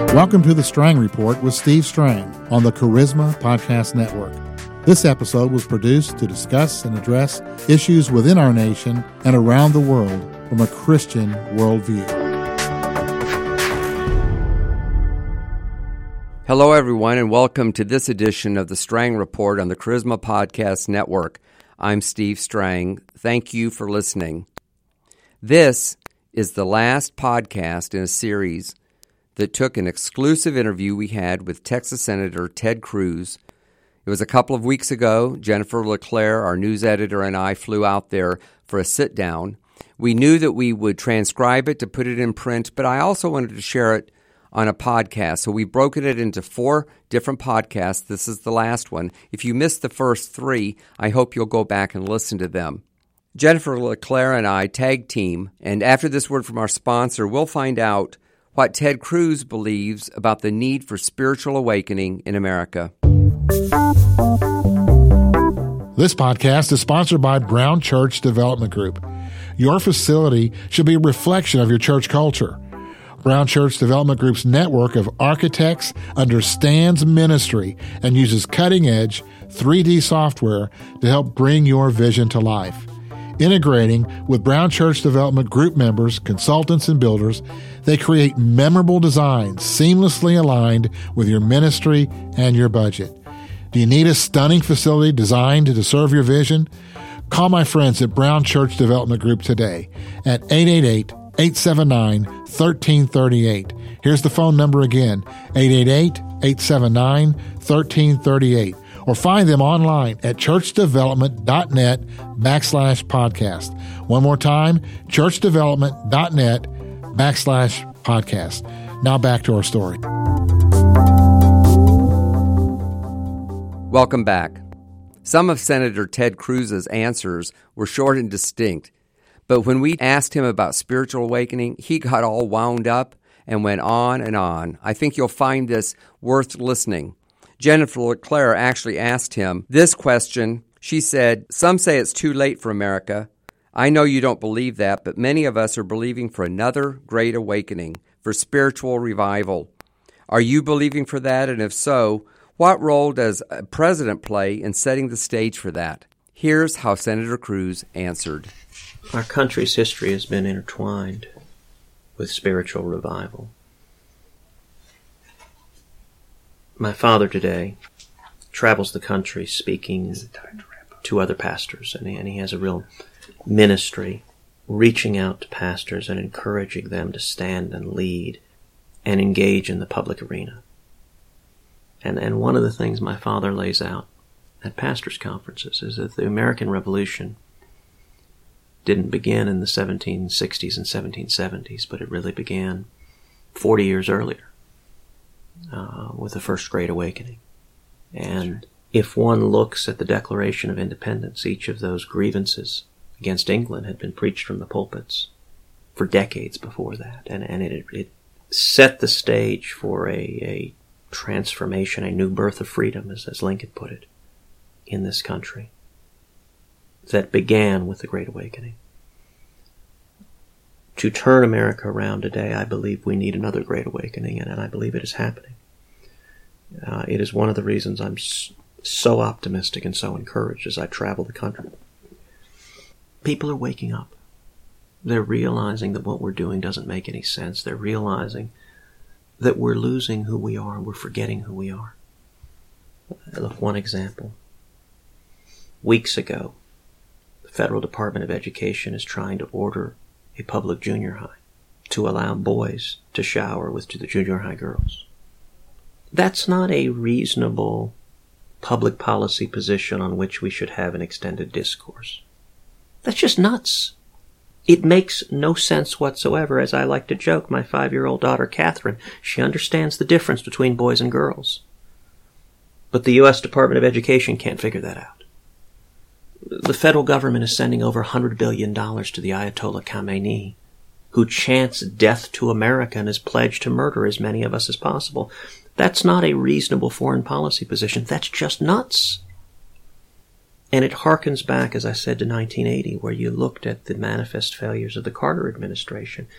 Welcome to the Strang Report with Steve Strang on the Charisma Podcast Network. This episode was produced to discuss and address issues within our nation and around the world from a Christian worldview. Hello, everyone, and welcome to this edition of the Strang Report on the Charisma Podcast Network. I'm Steve Strang. Thank you for listening. This is the last podcast in a series that took an exclusive interview we had with Texas Senator Ted Cruz. It was a couple of weeks ago. Jennifer LeClaire, our news editor, and I flew out there for a sit-down. We knew that we would transcribe it to put it in print, but I also wanted to share it on a podcast. So we've broken it into 4 different podcasts. This is the last one. If you missed the first 3, I hope you'll go back and listen to them. Jennifer LeClaire and I tag team, and after this word from our sponsor, we'll find out what Ted Cruz believes about the need for spiritual awakening in America. This podcast is sponsored by Brown Church Development Group. Your facility should be a reflection of your church culture. Brown Church Development Group's network of architects understands ministry and uses cutting-edge 3D software to help bring your vision to life. Integrating with Brown Church Development Group members, consultants, and builders, they create memorable designs seamlessly aligned with your ministry and your budget. Do you need a stunning facility designed to serve your vision? Call my friends at Brown Church Development Group today at 888-879-1338. Here's the phone number again, 888-879-1338. Or find them online at churchdevelopment.net/podcast. One more time, churchdevelopment.net/podcast. Now back to our story. Welcome back. Some of Senator Ted Cruz's answers were short and distinct, but when we asked him about spiritual awakening, he got all wound up and went on and on. I think you'll find this worth listening. Jennifer LeClaire actually asked him this question. She said, "Some say it's too late for America. I know you don't believe that, but many of us are believing for another great awakening, for spiritual revival. Are you believing for that? And if so, what role does a president play in setting the stage for that?" Here's how Senator Cruz answered. Our country's history has been intertwined with spiritual revival. My father today travels the country speaking to other pastors, and he has a real ministry reaching out to pastors and encouraging them to stand and lead and engage in the public arena. And one of the things my father lays out at pastors' conferences is that the American Revolution didn't begin in the 1760s and 1770s, but it really began 40 years earlier. With the First Great Awakening. And if one looks at the Declaration of Independence, each of those grievances against England had been preached from the pulpits for decades before that. And it set the stage for a transformation, a new birth of freedom, as Lincoln put it, in this country that began with the Great Awakening. To turn America around today, I believe we need another Great Awakening, and I believe it is happening. It is one of the reasons I'm so optimistic and so encouraged as I travel the country. People are waking up. They're realizing that what we're doing doesn't make any sense. They're realizing that we're losing who we are. We're forgetting who we are. Look, one example. Weeks ago, the Federal Department of Education is trying to order a public junior high to allow boys to shower with the junior high girls. That's not a reasonable public policy position on which we should have an extended discourse. That's just nuts. It makes no sense whatsoever. As I like to joke, my 5-year-old daughter, Catherine, she understands the difference between boys and girls. But the U.S. Department of Education can't figure that out. The federal government is sending over $100 billion to the Ayatollah Khamenei, who chants death to America and is pledged to murder as many of us as possible. That's not a reasonable foreign policy position. That's just nuts. And it harkens back, as I said, to 1980, where you looked at the manifest failures of the Carter administration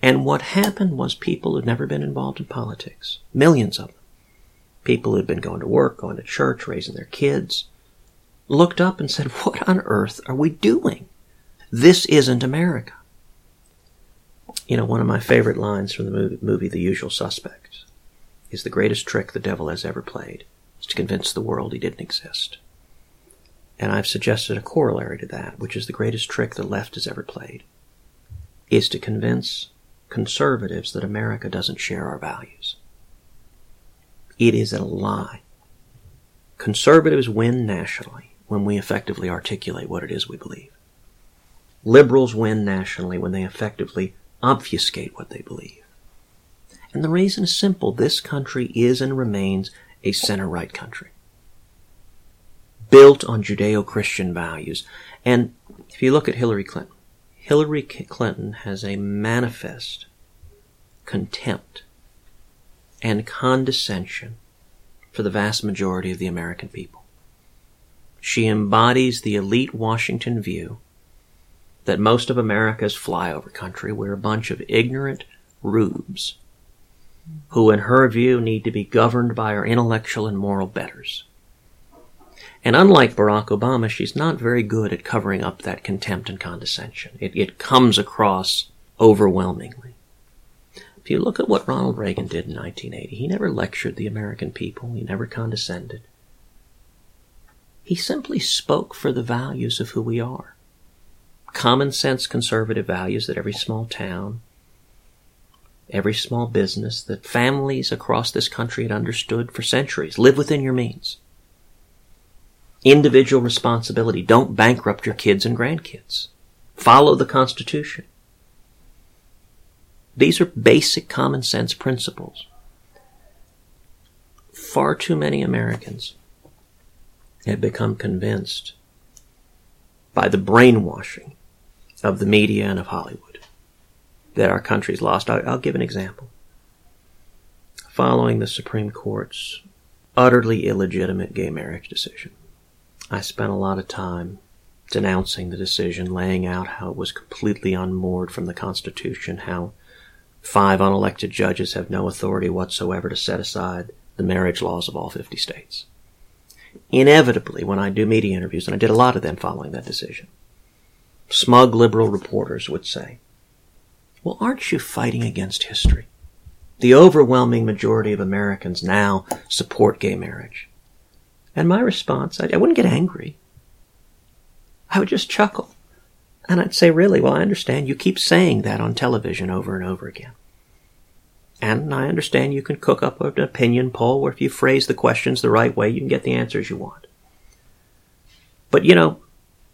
And what happened was people who'd never been involved in politics, millions of them, people who'd been going to work, going to church, raising their kids, looked up and said, what on earth are we doing? This isn't America. You know, one of my favorite lines from the movie The Usual Suspects is the greatest trick the devil has ever played is to convince the world he didn't exist. And I've suggested a corollary to that, which is the greatest trick the left has ever played, is to convince conservatives that America doesn't share our values. It is a lie. Conservatives win nationally when we effectively articulate what it is we believe. Liberals win nationally when they effectively obfuscate what they believe. And the reason is simple. This country is and remains a center-right country, built on Judeo-Christian values. And if you look at Hillary Clinton has a manifest contempt and condescension for the vast majority of the American people. She embodies the elite Washington view that most of America is flyover country. We're a bunch of ignorant rubes who, in her view, need to be governed by our intellectual and moral betters. And unlike Barack Obama, she's not very good at covering up that contempt and condescension. It comes across overwhelmingly. If you look at what Ronald Reagan did in 1980, he never lectured the American people. He never condescended. He simply spoke for the values of who we are. Common sense conservative values that every small town, every small business, that families across this country had understood for centuries. Live within your means. Individual responsibility. Don't bankrupt your kids and grandkids. Follow the Constitution. These are basic common sense principles. Far too many Americans have become convinced by the brainwashing of the media and of Hollywood that our country's lost. I'll give an example. Following the Supreme Court's utterly illegitimate gay marriage decision, I spent a lot of time denouncing the decision, laying out how it was completely unmoored from the Constitution, how 5 unelected judges have no authority whatsoever to set aside the marriage laws of all 50 states. Inevitably, when I do media interviews, and I did a lot of them following that decision, smug liberal reporters would say, well, aren't you fighting against history? The overwhelming majority of Americans now support gay marriage. And my response, I wouldn't get angry. I would just chuckle. And I'd say, really, well, I understand you keep saying that on television over and over again. And I understand you can cook up an opinion poll where if you phrase the questions the right way, you can get the answers you want. But, you know,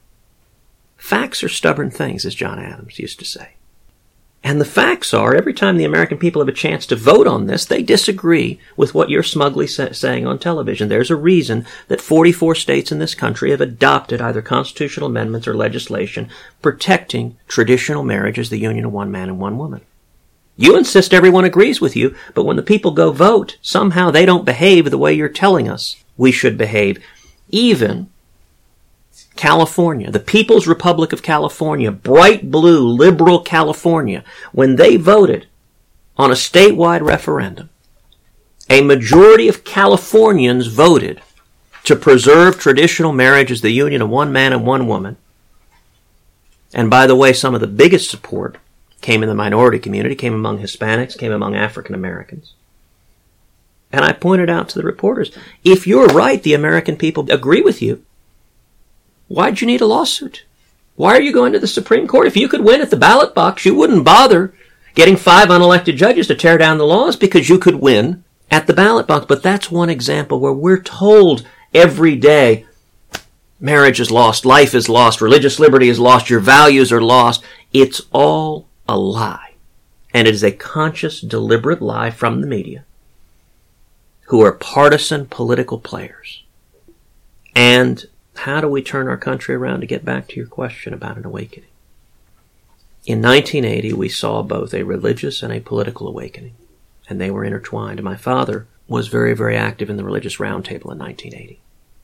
facts are stubborn things, as John Adams used to say. And the facts are, every time the American people have a chance to vote on this, they disagree with what you're smugly saying on television. There's a reason that 44 states in this country have adopted either constitutional amendments or legislation protecting traditional marriage as the union of one man and one woman. You insist everyone agrees with you, but when the people go vote, somehow they don't behave the way you're telling us we should behave. Even California, the People's Republic of California, bright blue, liberal California, when they voted on a statewide referendum, a majority of Californians voted to preserve traditional marriage as the union of one man and one woman. And by the way, some of the biggest support came in the minority community, came among Hispanics, came among African Americans. And I pointed out to the reporters, if you're right, the American people agree with you, why'd you need a lawsuit? Why are you going to the Supreme Court? If you could win at the ballot box, you wouldn't bother getting 5 unelected judges to tear down the laws because you could win at the ballot box. But that's one example where we're told every day, marriage is lost, life is lost, religious liberty is lost, your values are lost. It's all a lie. And it is a conscious, deliberate lie from the media, who are partisan political players. And how do we turn our country around to get back to your question about an awakening? In 1980, we saw both a religious and a political awakening, and they were intertwined. And my father was very, very active in the Religious Roundtable in 1980.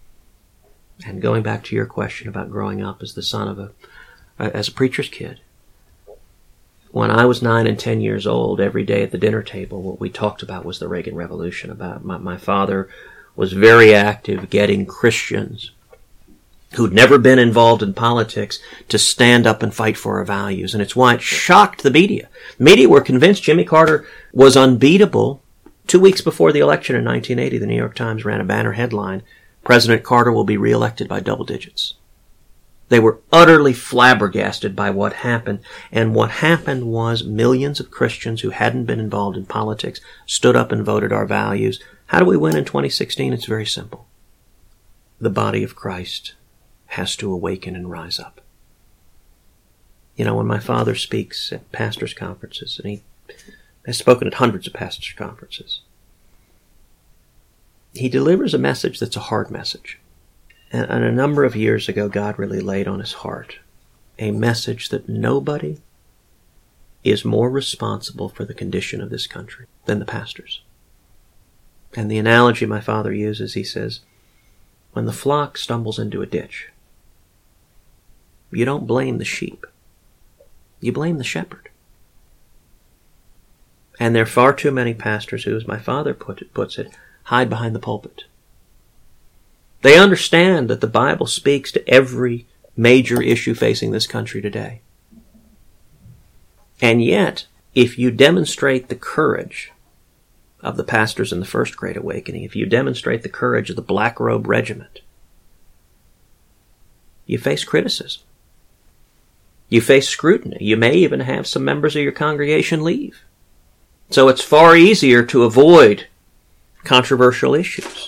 And going back to your question about growing up as the son of as a preacher's kid, When I was 9 and 10 years old, every day at the dinner table, what we talked about was the Reagan Revolution. About my father was very active getting Christians who'd never been involved in politics to stand up and fight for our values. And it's why it shocked the media. The media were convinced Jimmy Carter was unbeatable. 2 weeks before the election in 1980, the New York Times ran a banner headline, "President Carter will be reelected by double digits." They were utterly flabbergasted by what happened, and what happened was millions of Christians who hadn't been involved in politics stood up and voted our values. How do we win in 2016? It's very simple. The body of Christ has to awaken and rise up. You know, when my father speaks at pastors' conferences, and he has spoken at hundreds of pastors' conferences, he delivers a message that's a hard message. And a number of years ago, God really laid on his heart a message that nobody is more responsible for the condition of this country than the pastors. And the analogy my father uses, he says, when the flock stumbles into a ditch, you don't blame the sheep. You blame the shepherd. And there are far too many pastors who, as my father puts it, hide behind the pulpit. They understand that the Bible speaks to every major issue facing this country today. And yet, if you demonstrate the courage of the pastors in the First Great Awakening, if you demonstrate the courage of the Black Robe Regiment, you face criticism. You face scrutiny. You may even have some members of your congregation leave. So it's far easier to avoid controversial issues.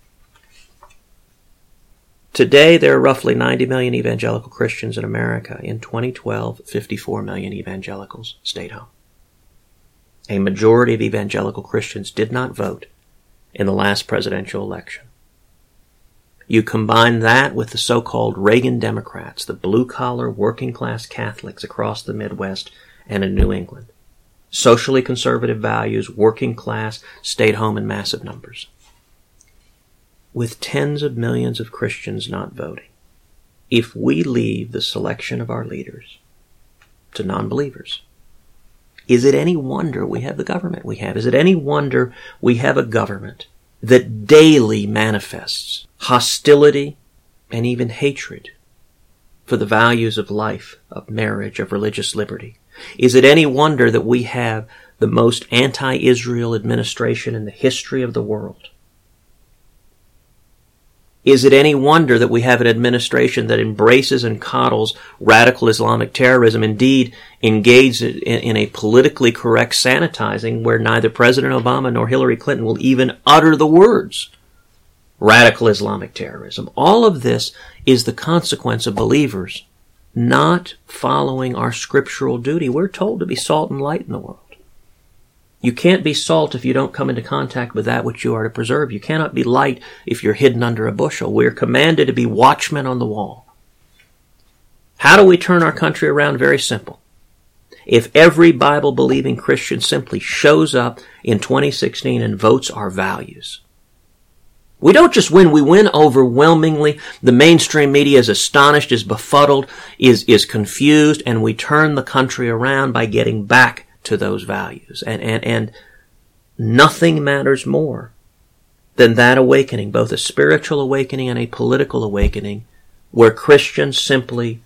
Today, there are roughly 90 million evangelical Christians in America. In 2012, 54 million evangelicals stayed home. A majority of evangelical Christians did not vote in the last presidential election. You combine that with the so-called Reagan Democrats, the blue-collar, working-class Catholics across the Midwest and in New England. Socially conservative values, working class, stayed home in massive numbers. With tens of millions of Christians not voting, if we leave the selection of our leaders to non-believers, is it any wonder we have the government we have? Is it any wonder we have a government that daily manifests hostility and even hatred for the values of life, of marriage, of religious liberty? Is it any wonder that we have the most anti-Israel administration in the history of the world? Is it any wonder that we have an administration that embraces and coddles radical Islamic terrorism, indeed engages in a politically correct sanitizing where neither President Obama nor Hillary Clinton will even utter the words radical Islamic terrorism? All of this is the consequence of believers not following our scriptural duty. We're told to be salt and light in the world. You can't be salt if you don't come into contact with that which you are to preserve. You cannot be light if you're hidden under a bushel. We're commanded to be watchmen on the wall. How do we turn our country around? Very simple. If every Bible-believing Christian simply shows up in 2016 and votes our values. We don't just win, we win overwhelmingly. The mainstream media is astonished, is befuddled, is confused, and we turn the country around by getting back to those values. And nothing matters more than that awakening, both a spiritual awakening and a political awakening, where Christians simply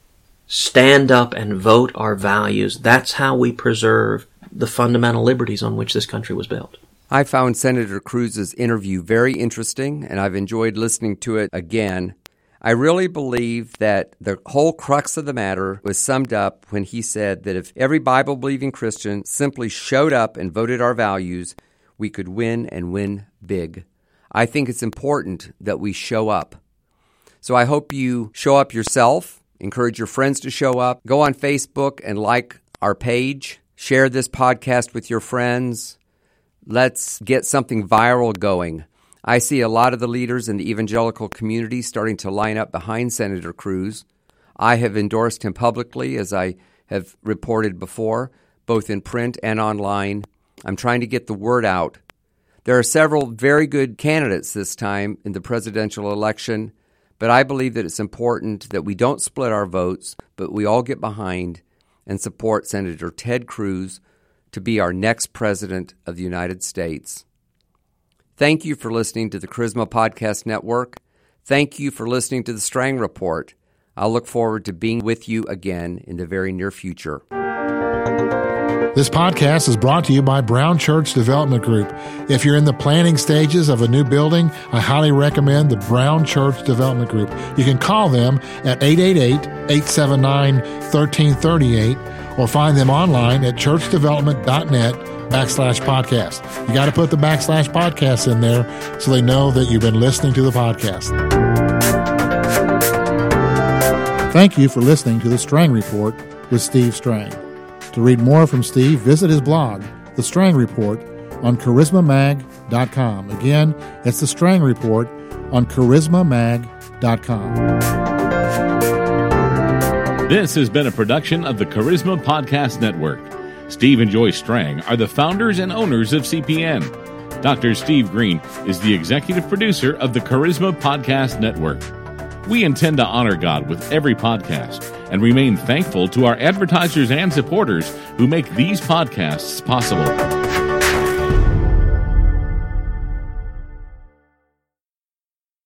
stand up and vote our values. That's how we preserve the fundamental liberties on which this country was built. I found Senator Cruz's interview very interesting, and I've enjoyed listening to it again. I really believe that the whole crux of the matter was summed up when he said that if every Bible-believing Christian simply showed up and voted our values, we could win and win big. I think it's important that we show up. So I hope you show up yourself, encourage your friends to show up, go on Facebook and like our page, share this podcast with your friends. Let's get something viral going. I see a lot of the leaders in the evangelical community starting to line up behind Senator Cruz. I have endorsed him publicly, as I have reported before, both in print and online. I'm trying to get the word out. There are several very good candidates this time in the presidential election, but I believe that it's important that we don't split our votes, but we all get behind and support Senator Ted Cruz to be our next President of the United States. Thank you for listening to the Charisma Podcast Network. Thank you for listening to the Strang Report. I'll look forward to being with you again in the very near future. This podcast is brought to you by Brown Church Development Group. If you're in the planning stages of a new building, I highly recommend the Brown Church Development Group. You can call them at 888-879-1338 or find them online at churchdevelopment.net/podcast. You got to put the /podcast in there so they know that you've been listening to the podcast. Thank you for listening to the Strang Report with Steve Strang. To read more from Steve, visit his blog, The Strang Report, on charismamag.com. Again, it's The Strang Report on charismamag.com. This has been a production of the Charisma Podcast Network. Steve and Joy Strang are the founders and owners of CPN. Dr. Steve Green is the executive producer of the Charisma Podcast Network. We intend to honor God with every podcast and remain thankful to our advertisers and supporters who make these podcasts possible.